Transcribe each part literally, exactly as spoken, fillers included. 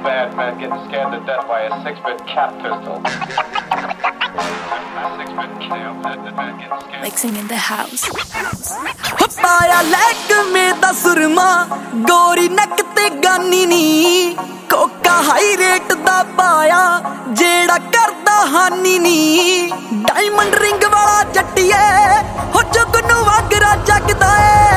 bad man getting scared to death by a six-bit cat pistol. Mixing in the house. पाया लैक में दा सुरमा गोरी नक ते गानी नी कोका हाई रेट दा पाया जेड़ा करदा हानी नी डायमंड रिंग वाला जट्टिए हो जुगनू वागरा जगदा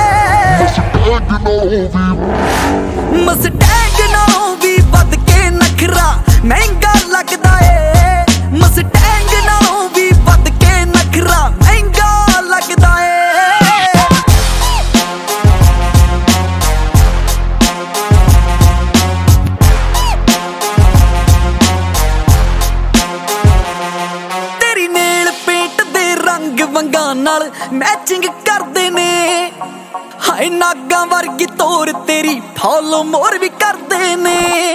ए मस्टैग नालों भी बद के नखरा महंगा लगदा ए मस्टैग नालों भी बद के नखरा महंगा लगदा ए नाल मैचिंग करदे ने हाय नागा वर्गी तोर तेरी फॉलो मोर भी करदे ने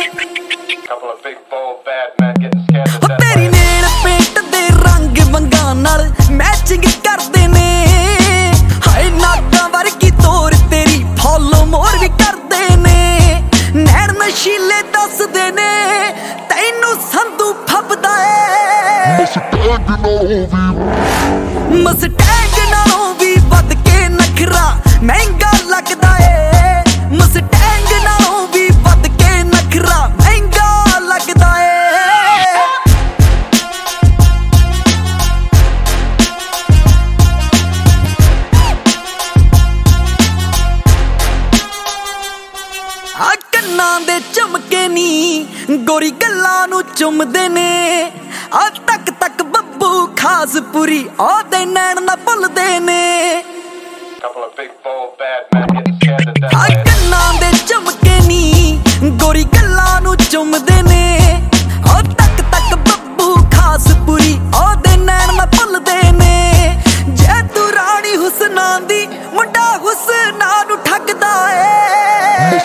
तेरी नेल पेंट दे रंग वंगा नाल मैचिंग करदे ने हाय नागा वर्गी तोर तेरी फॉलो मोर भी करदे ने नैन नशीले दसदे ने तैनू संधू फबदा ए मस्टैग नालों भी बद के नखरा महंगा लगदा ए मस्टैग नालों भी बद के नखरा महंगा लगदा ए आ कन्नां दे झुमके नी गोरी गल्लां नू चुमदे ने आ तक तक बब्बू खास पूरी ओदे नैन ना भुलदे ने आ कन्नां दे झुमके नी गोरी गल्लां नू चुमदे ने ओ तक तक बब्बू खास पूरी ओदे नैन ना भुलदे ने जे तू रानी हुसना दी मुंडा हुसना नू ठगदा ए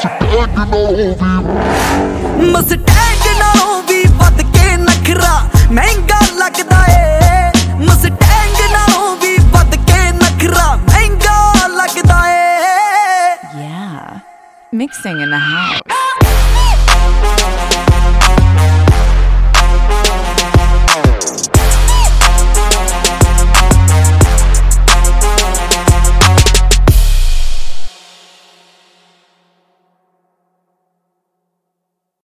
मस्टैग नालों भी बद के नखरा महंगा लगदा ए मस्टैग नालों भी बद के नखरा महंगा लगदा ए Yeah, mixing in the house.